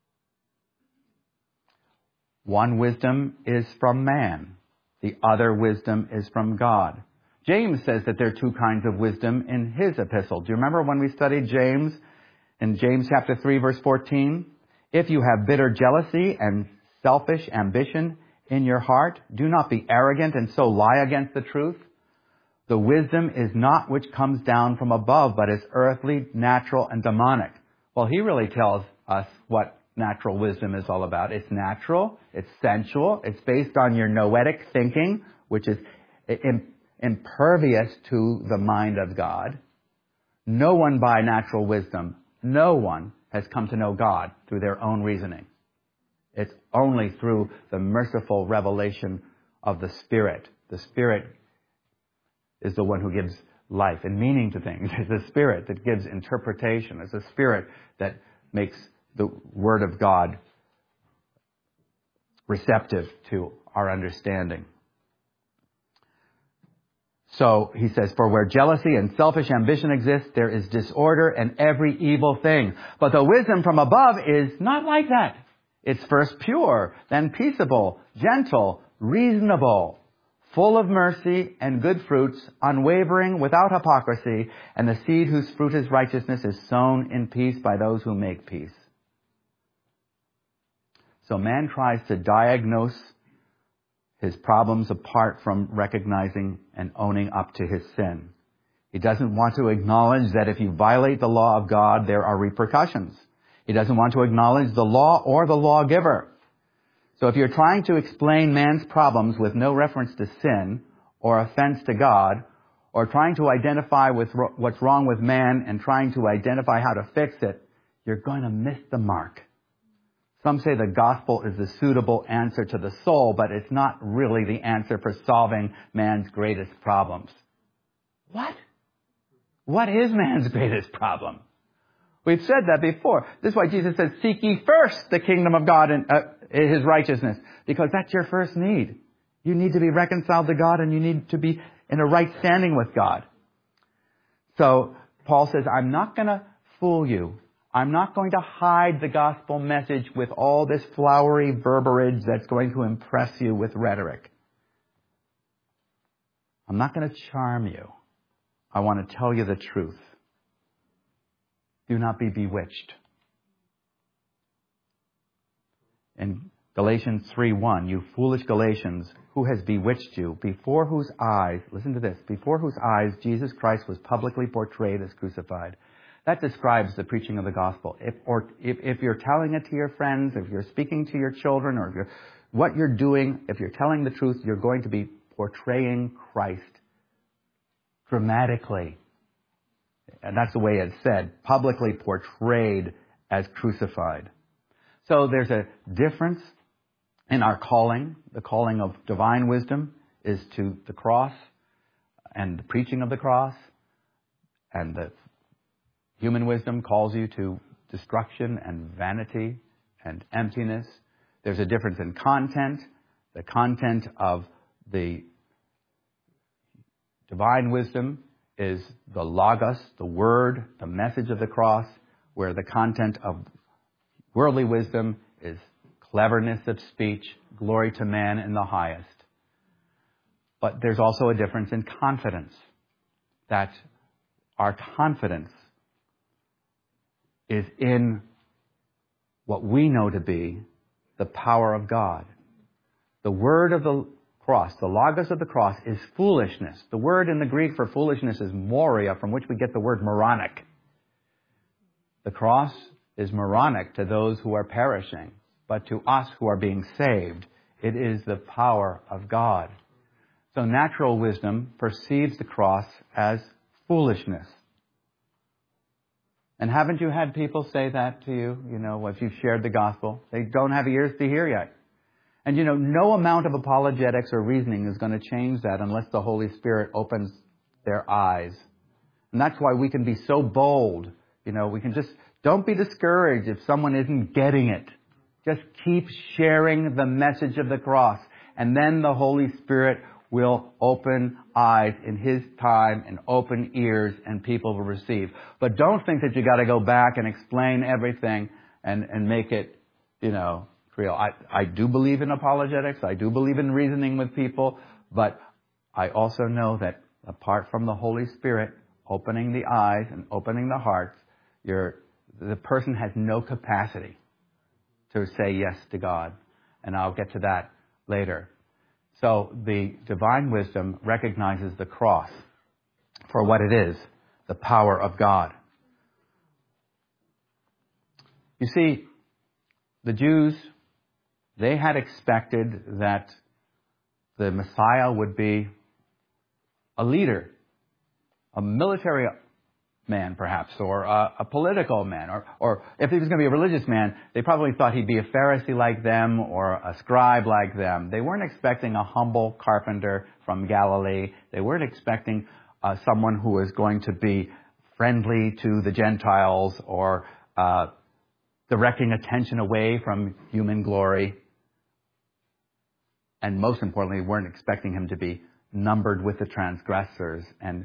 One wisdom is from man. The other wisdom is from God. James says that there are two kinds of wisdom in his epistle. Do you remember when we studied James? In James chapter 3, verse 14, if you have bitter jealousy and selfish ambition in your heart, do not be arrogant and so lie against the truth. The wisdom is not which comes down from above, but is earthly, natural, and demonic. Well, he really tells us what natural wisdom is all about. It's natural, it's sensual, it's based on your noetic thinking, which is impervious to the mind of God. No one by natural wisdom, no one has come to know God through their own reasoning. It's only through the merciful revelation of the Spirit. The Spirit is the one who gives life and meaning to things. It's the Spirit that gives interpretation. It's the Spirit that makes the Word of God receptive to our understanding. So he says, for where jealousy and selfish ambition exist, there is disorder and every evil thing. But the wisdom from above is not like that. It's first pure, then peaceable, gentle, reasonable, full of mercy and good fruits, unwavering, without hypocrisy, and the seed whose fruit is righteousness is sown in peace by those who make peace. So man tries to diagnose his problems apart from recognizing and owning up to his sin. He doesn't want to acknowledge that if you violate the law of God, there are repercussions. He doesn't want to acknowledge the law or the lawgiver. So if you're trying to explain man's problems with no reference to sin or offense to God, or trying to identify with what's wrong with man and trying to identify how to fix it, you're going to miss the mark. Some say the gospel is the suitable answer to the soul, but it's not really the answer for solving man's greatest problems. What? What is man's greatest problem? We've said that before. This is why Jesus says, seek ye first the kingdom of God and His righteousness, because that's your first need. You need to be reconciled to God, and you need to be in a right standing with God. So Paul says, I'm not going to fool you. I'm not going to hide the gospel message with all this flowery verbiage that's going to impress you with rhetoric. I'm not going to charm you. I want to tell you the truth. Do not be bewitched. In Galatians 3:1, you foolish Galatians, who has bewitched you, before whose eyes, listen to this, before whose eyes Jesus Christ was publicly portrayed as crucified. That describes the preaching of the gospel. If you're telling it to your friends, if you're speaking to your children, or what you're doing, if you're telling the truth, you're going to be portraying Christ dramatically. And that's the way it's said, publicly portrayed as crucified. So there's a difference in our calling. The calling of divine wisdom is to the cross and the preaching of the cross, and the human wisdom calls you to destruction and vanity and emptiness. There's a difference in content. The content of the divine wisdom is the logos, the word, the message of the cross, where the content of worldly wisdom is cleverness of speech, glory to man in the highest. But there's also a difference in confidence, that our confidence is in what we know to be the power of God. The word of the cross, the logos of the cross, is foolishness. The word in the Greek for foolishness is moria, from which we get the word moronic. The cross is moronic to those who are perishing, but to us who are being saved, it is the power of God. So natural wisdom perceives the cross as foolishness. And haven't you had people say that to you, if you've shared the gospel? They don't have ears to hear yet. And no amount of apologetics or reasoning is going to change that unless the Holy Spirit opens their eyes. And that's why we can be so bold. We can don't be discouraged if someone isn't getting it. Just keep sharing the message of the cross. And then the Holy Spirit will open eyes in His time and open ears, and people will receive. But don't think that you got to go back and explain everything and make it, real. I do believe in apologetics. I do believe in reasoning with people. But I also know that apart from the Holy Spirit opening the eyes and opening the hearts, the person has no capacity to say yes to God. And I'll get to that later. So the divine wisdom recognizes the cross for what it is, the power of God. You see, the Jews, they had expected that the Messiah would be a leader, a military man perhaps, or a political man, or if he was going to be a religious man, they probably thought he'd be a Pharisee like them or a scribe like them. They weren't expecting a humble carpenter from Galilee. They weren't expecting someone who was going to be friendly to the Gentiles or directing attention away from human glory. And most importantly, weren't expecting him to be numbered with the transgressors and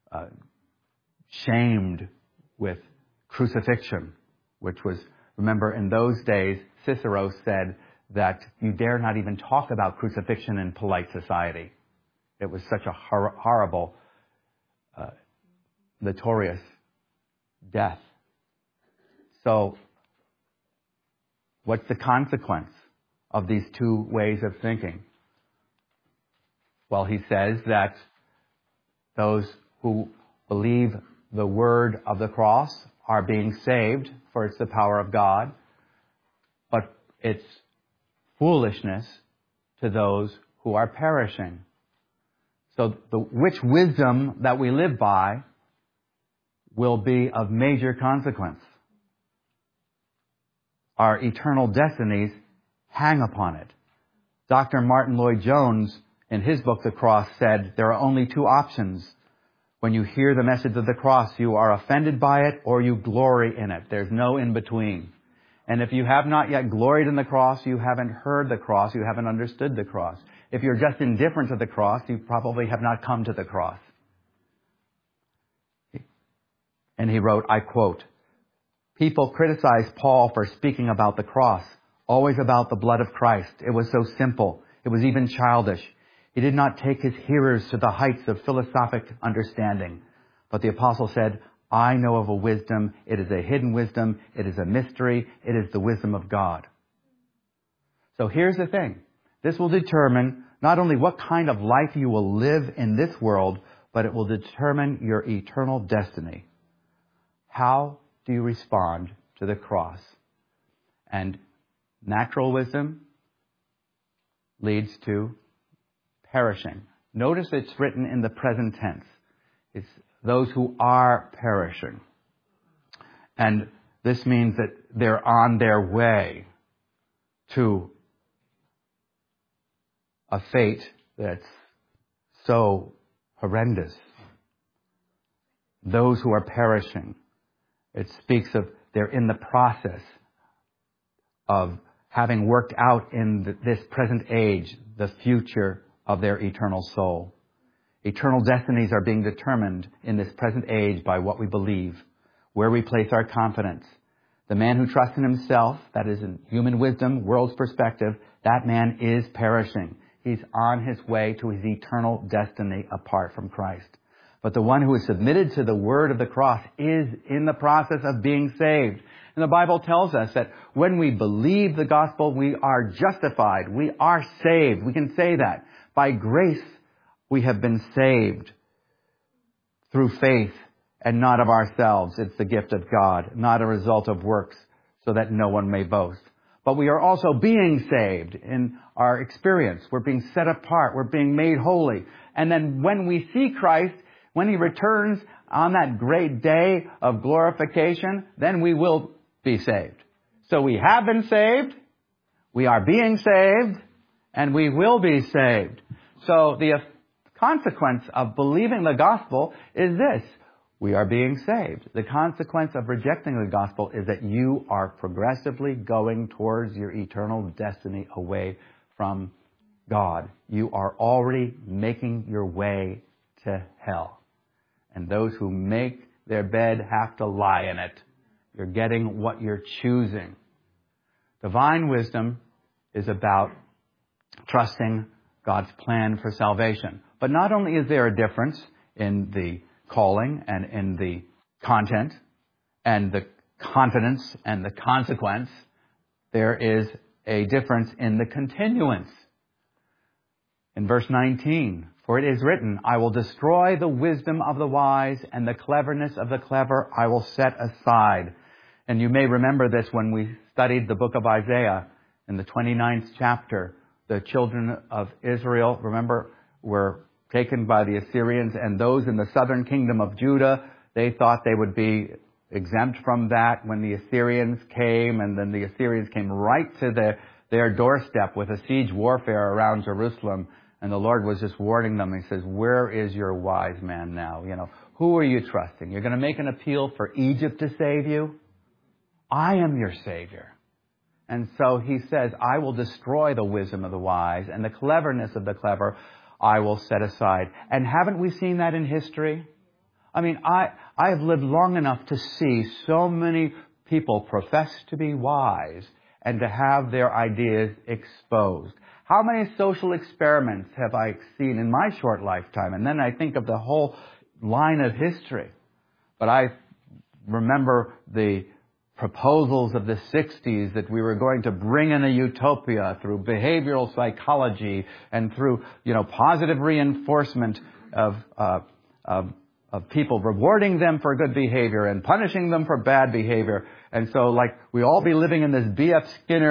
shamed with crucifixion, which was, remember, in those days, Cicero said that you dare not even talk about crucifixion in polite society. It was such a horrible, notorious death. So, what's the consequence of these two ways of thinking? Well, he says that those who believe the word of the cross are being saved, for it's the power of God, but it's foolishness to those who are perishing. So which wisdom that we live by will be of major consequence. Our eternal destinies hang upon it. Dr. Martin Lloyd-Jones, in his book, The Cross, said there are only two options. When you hear the message of the cross, you are offended by it or you glory in it. There's no in between. And if you have not yet gloried in the cross, you haven't heard the cross, you haven't understood the cross. If you're just indifferent to the cross, you probably have not come to the cross. And he wrote, I quote, "People criticize Paul for speaking about the cross, always about the blood of Christ. It was so simple. It was even childish. He did not take his hearers to the heights of philosophic understanding. But the apostle said, I know of a wisdom. It is a hidden wisdom. It is a mystery. It is the wisdom of God." So here's the thing. This will determine not only what kind of life you will live in this world, but it will determine your eternal destiny. How do you respond to the cross? And natural wisdom leads to perishing. Notice it's written in the present tense. It's those who are perishing. And this means that they're on their way to a fate that's so horrendous. Those who are perishing. It speaks of they're in the process of having worked out in this present age the future of their eternal soul. Eternal destinies are being determined in this present age by what we believe, where we place our confidence. The man who trusts in himself, that is in human wisdom, world's perspective, that man is perishing. He's on his way to his eternal destiny apart from Christ. But the one who is submitted to the word of the cross is in the process of being saved. And the Bible tells us that when we believe the gospel, we are justified. We are saved. We can say that. By grace, we have been saved through faith and not of ourselves. It's the gift of God, not a result of works, so that no one may boast. But we are also being saved in our experience. We're being set apart. We're being made holy. And then when we see Christ, when He returns on that great day of glorification, then we will be saved. So we have been saved, we are being saved, and we will be saved. So the consequence of believing the gospel is this: we are being saved. The consequence of rejecting the gospel is that you are progressively going towards your eternal destiny away from God. You are already making your way to hell. And those who make their bed have to lie in it. You're getting what you're choosing. Divine wisdom is about trusting God's plan for salvation. But not only is there a difference in the calling and in the content and the confidence and the consequence, there is a difference in the continuance. In verse 19, for it is written, I will destroy the wisdom of the wise, and the cleverness of the clever I will set aside. And you may remember this when we studied the book of Isaiah in the 29th chapter. The children of Israel, remember, were taken by the Assyrians, and those in the southern kingdom of Judah, they thought they would be exempt from that when the Assyrians came, and then the Assyrians came right to their doorstep with a siege warfare around Jerusalem. And the Lord was just warning them. He says, where is your wise man now? Who are you trusting? You're going to make an appeal for Egypt to save you? I am your Savior. And so He says, I will destroy the wisdom of the wise, and the cleverness of the clever I will set aside. And haven't we seen that in history? I mean, I've lived long enough to see so many people profess to be wise and to have their ideas exposed. How many social experiments have I seen in my short lifetime? And then I think of the whole line of history. But I remember the proposals of the 60s that we were going to bring in a utopia through behavioral psychology and through, positive reinforcement of people, rewarding them for good behavior and punishing them for bad behavior. And so, we all be living in this B.F.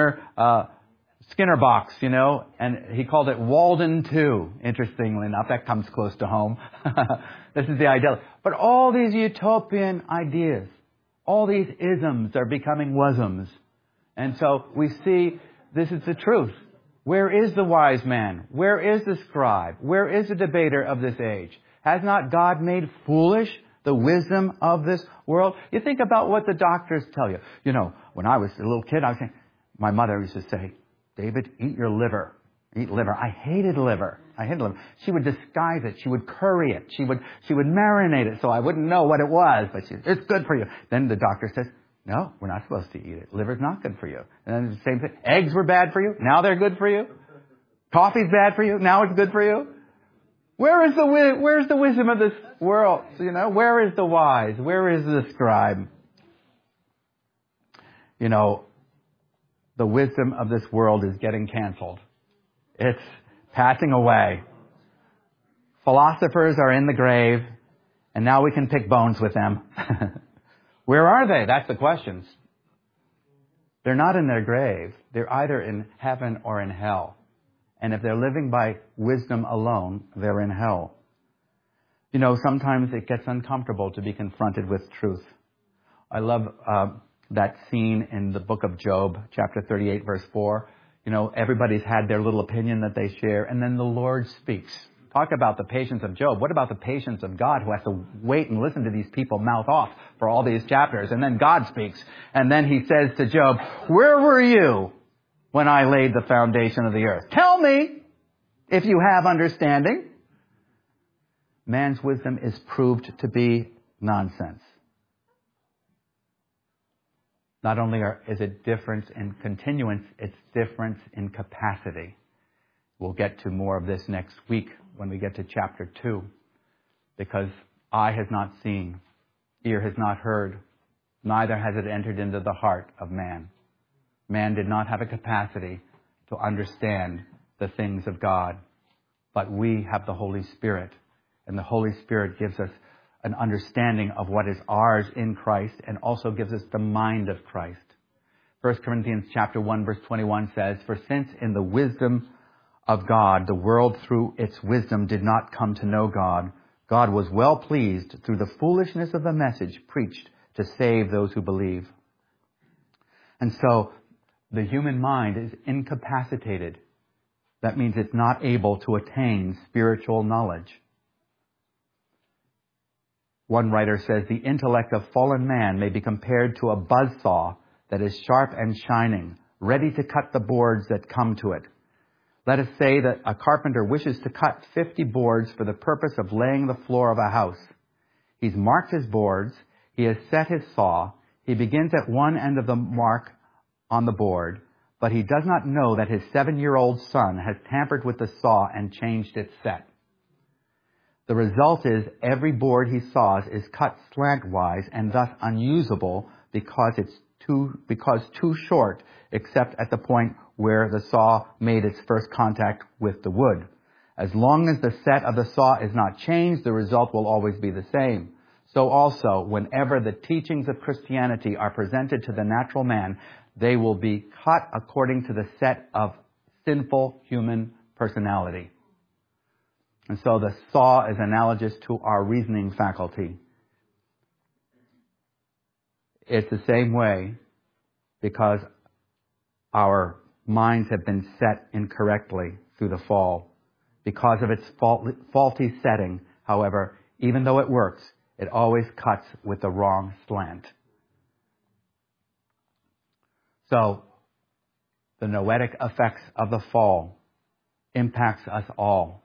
Skinner box, and he called it Walden 2. Interestingly enough, that comes close to home. This is the ideal. But all these utopian ideas, all these isms are becoming wasms. And so we see this is the truth. Where is the wise man? Where is the scribe? Where is the debater of this age? Has not God made foolish the wisdom of this world? You think about what the doctors tell you. When I was a little kid, my mother used to say, David, eat your liver. Eat liver. I hated liver. She would disguise it. She would curry it. She would marinate it so I wouldn't know what it was. But it's good for you. Then the doctor says, no, we're not supposed to eat it. Liver's not good for you. And then the same thing. Eggs were bad for you. Now they're good for you. Coffee's bad for you. Now it's good for you. Where's the wisdom of this world? Where is the wise? Where is the scribe? The wisdom of this world is getting canceled. It's passing away. Philosophers are in the grave, and now we can pick bones with them. Where are they? That's the question. They're not in their grave. They're either in heaven or in hell. And if they're living by wisdom alone, they're in hell. Sometimes it gets uncomfortable to be confronted with truth. I love that scene in the book of Job, chapter 38, verse 4. Everybody's had their little opinion that they share, and then the Lord speaks. Talk about the patience of Job. What about the patience of God, who has to wait and listen to these people mouth off for all these chapters? And then God speaks. And then He says to Job, where were you when I laid the foundation of the earth. Tell me if you have understanding. Man's wisdom is proved to be nonsense. Not only is it difference in continuance, it's difference in capacity. We'll get to more of this next week when we get to chapter 2. Because eye has not seen, ear has not heard, neither has it entered into the heart of man. Man did not have a capacity to understand the things of God. But we have the Holy Spirit. And the Holy Spirit gives us an understanding of what is ours in Christ and also gives us the mind of Christ. 1 Corinthians chapter 1 verse 21 says, "For since in the wisdom of God, the world through its wisdom did not come to know God, God was well pleased through the foolishness of the message preached to save those who believe." And so the human mind is incapacitated. That means it's not able to attain spiritual knowledge. One writer says, "The intellect of fallen man may be compared to a buzzsaw that is sharp and shining, ready to cut the boards that come to it. Let us say that a carpenter wishes to cut 50 boards for the purpose of laying the floor of a house. He's marked his boards. He has set his saw. He begins at one end of the mark on the board, but he does not know that his 7-year-old son has tampered with the saw and changed its set. The result is every board he saws is cut slantwise and thus unusable because too short, except at the point where the saw made its first contact with the wood. As long as the set of the saw is not changed, the result will always be the same. So also, whenever the teachings of Christianity are presented to the natural man, they will be cut according to the set of sinful human personality. And so the saw is analogous to our reasoning faculty. It's the same way because our minds have been set incorrectly through the fall. Because of its faulty setting, however, even though it works, it always cuts with the wrong slant. So, the noetic effects of the fall impacts us all.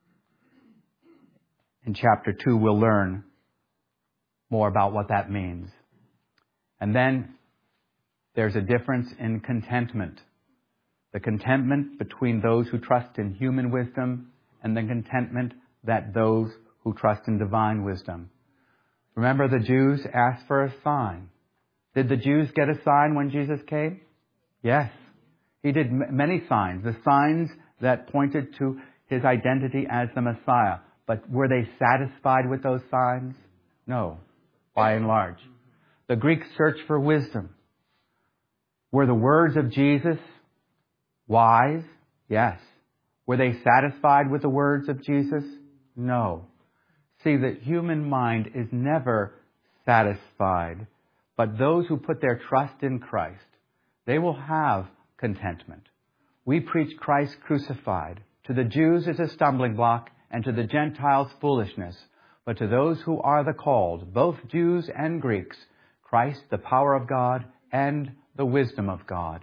In chapter 2, we'll learn more about what that means. And then there's a difference in contentment. The contentment between those who trust in human wisdom and the contentment that those who trust in divine wisdom. Remember, the Jews asked for a sign. Did the Jews get a sign when Jesus came? Yes. He did many signs, the signs that pointed to his identity as the Messiah. But were they satisfied with those signs? No, by and large. The Greeks searched for wisdom. Were the words of Jesus wise? Yes. Were they satisfied with the words of Jesus? No. See, the human mind is never satisfied. But those who put their trust in Christ, they will have contentment. We preach Christ crucified. To the Jews it's a stumbling block, and to the Gentiles foolishness. But to those who are the called, both Jews and Greeks, Christ, the power of God and the wisdom of God.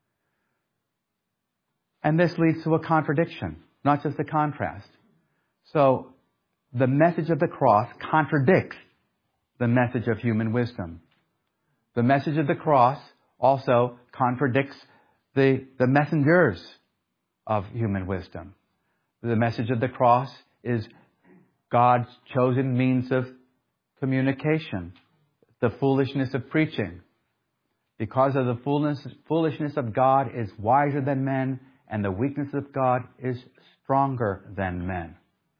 And this leads to a contradiction, not just a contrast. So, the message of the cross contradicts the message of human wisdom. The message of the cross also contradicts the messengers of human wisdom. The message of the cross is God's chosen means of communication, the foolishness of preaching. Because of the foolishness of God is wiser than men, and the weakness of God is stronger than men.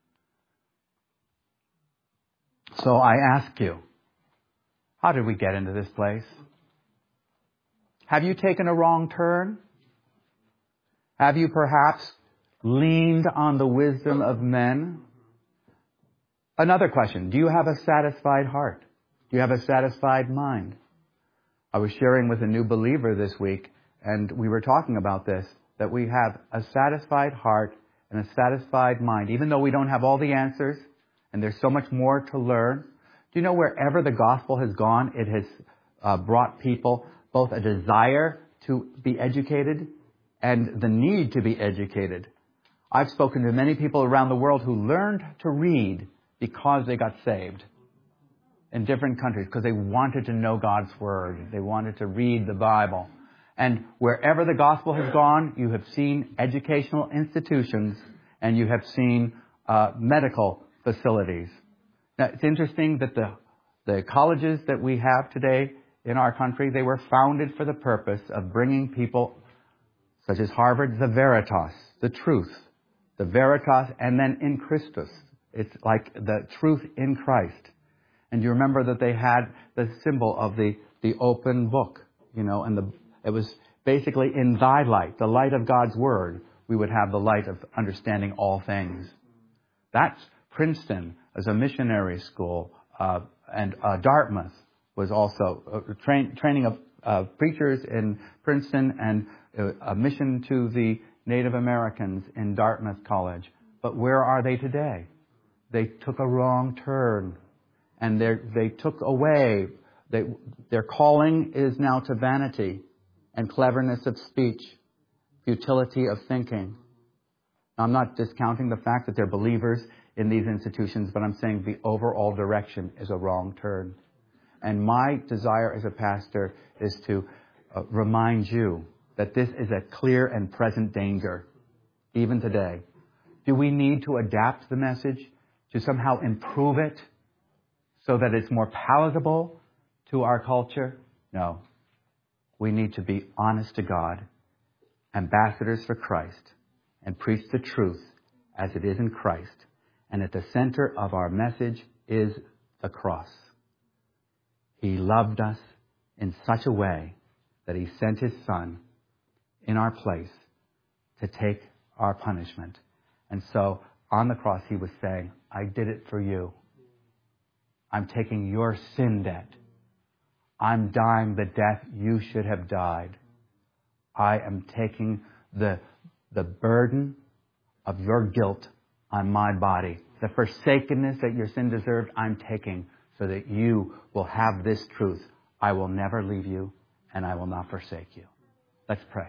So I ask you, how did we get into this place? Have you taken a wrong turn? Have you perhaps leaned on the wisdom of men? Another question, do you have a satisfied heart? Do you have a satisfied mind? I was sharing with a new believer this week, and we were talking about this, that we have a satisfied heart and a satisfied mind, even though we don't have all the answers, and there's so much more to learn. Do you know wherever the gospel has gone, it has brought people both a desire to be educated and the need to be educated. I've spoken to many people around the world who learned to read because they got saved in different countries, because they wanted to know God's Word. They wanted to read the Bible. And wherever the gospel has gone, you have seen educational institutions and you have seen medical facilities. Now, it's interesting that the colleges that we have today in our country, they were founded for the purpose of bringing people, such as Harvard, the veritas, the truth. The veritas, and then in Christus. It's like the truth in Christ. And you remember that they had the symbol of the open book, and it was basically in thy light, the light of God's Word, we would have the light of understanding all things. That's Princeton as a missionary school, and Dartmouth was also training of preachers in Princeton, and a mission to the Native Americans in Dartmouth College. But where are they today? They took a wrong turn, and they took away. Their calling is now to vanity and cleverness of speech, futility of thinking. Now, I'm not discounting the fact that they're believers in these institutions, but I'm saying the overall direction is a wrong turn. And my desire as a pastor is to remind you that this is a clear and present danger, even today. Do we need to adapt the message to somehow improve it so that it's more palatable to our culture? No. We need to be honest to God, ambassadors for Christ, and preach the truth as it is in Christ. And at the center of our message is the cross. He loved us in such a way that He sent His Son in our place to take our punishment. And so on the cross He was saying, I did it for you. I'm taking your sin debt. I'm dying the death you should have died. I am taking the burden of your guilt on my body. The forsakenness that your sin deserved, I'm taking so that you will have this truth. I will never leave you and I will not forsake you. Let's pray.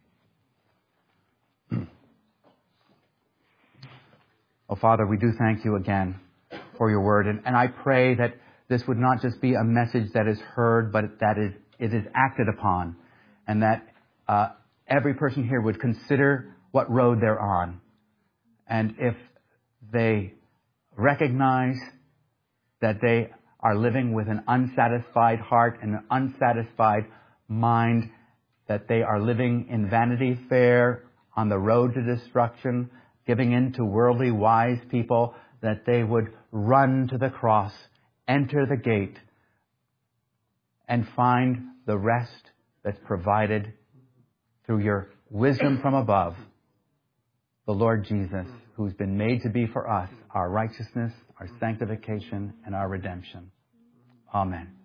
Oh, Father, we do thank you again for your word. And I pray that this would not just be a message that is heard, but that it is acted upon. And that every person here would consider what road they're on. And if they recognize that they are living with an unsatisfied heart and an unsatisfied mind, that they are living in Vanity Fair on the road to destruction, giving in to worldly wise people, that they would run to the cross, enter the gate, and find the rest that's provided through your wisdom from above, the Lord Jesus, who's been made to be for us our righteousness, our sanctification, and our redemption. Amen.